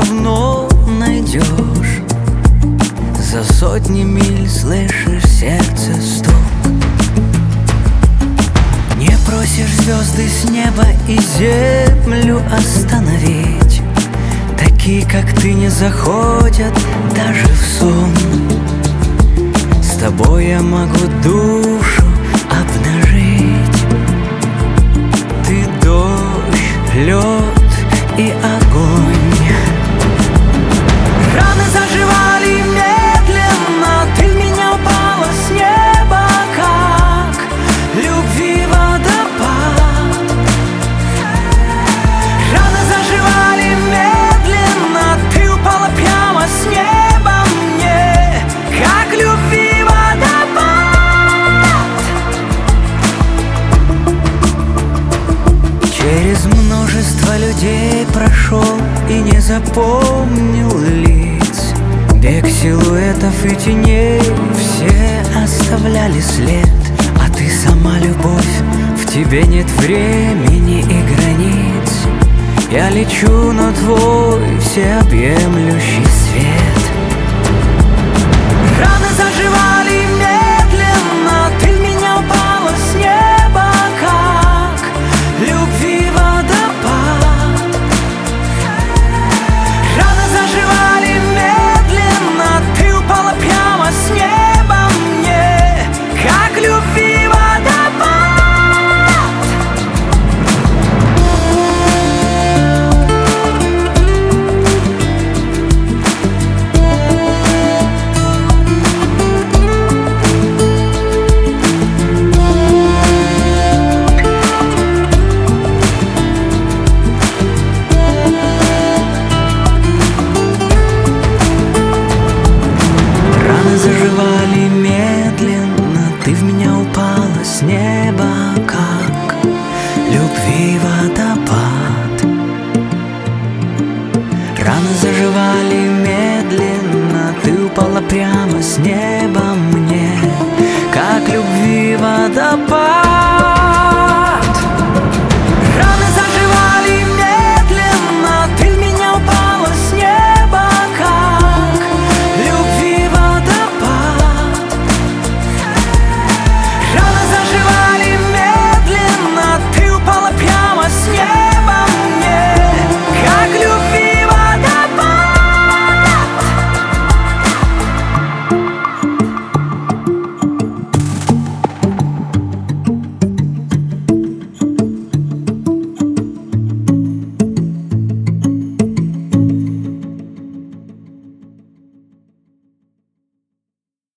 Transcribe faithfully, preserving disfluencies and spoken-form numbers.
равно найдешь. За сотни миль слышишь сердце стук. Не просишь звезды с неба и землю остановить. Такие, как ты, не заходят даже в сон. С тобой я могу душу обнажить. Ты дождь, лед и огонь. Раны заживали медленно, ты в меня упала с неба, как любви водопад. Раны заживали медленно, ты упала прямо с неба мне, как любви водопад. Через множество людей прошел и не запомнил лиц. Бег силуэтов и теней, все оставляли след. А ты сама любовь, в тебе нет времени и границ. Я лечу на твой всеобъемлющий свет. Раны заживают.